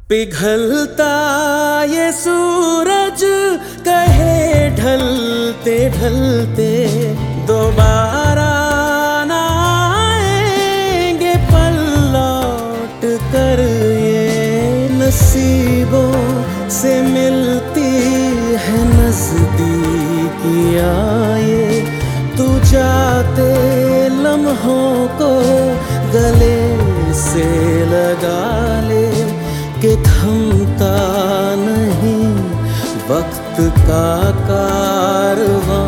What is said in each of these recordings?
पिघलता ये सूरज कहे ढलते ढलते दोबारा ना आएंगे पल लौट कर। ये नसीबों से मिलती है नजदीकियाँ, ये तू जाते लम्हों को गले से लगा ले कि थमता नहीं वक्त का कारवां।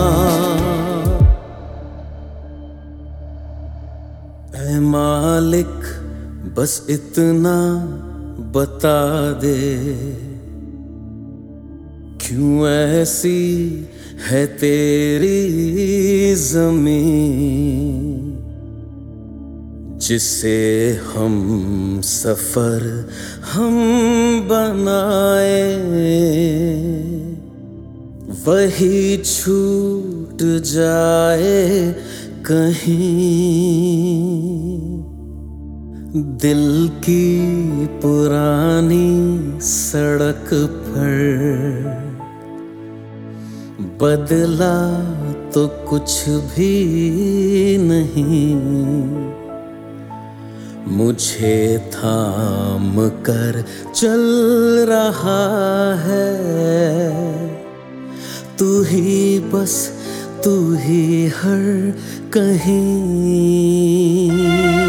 ऐ मालिक बस इतना बता दे, क्यों ऐसी है तेरी ज़मीं जिसे हम सफर हम बनाए, वही छूट जाए कहीं। दिल की पुरानी सड़क पर बदला तो कुछ भी नहीं, मुझे थाम कर चल रहा है तू ही, बस तू ही हर कहीं।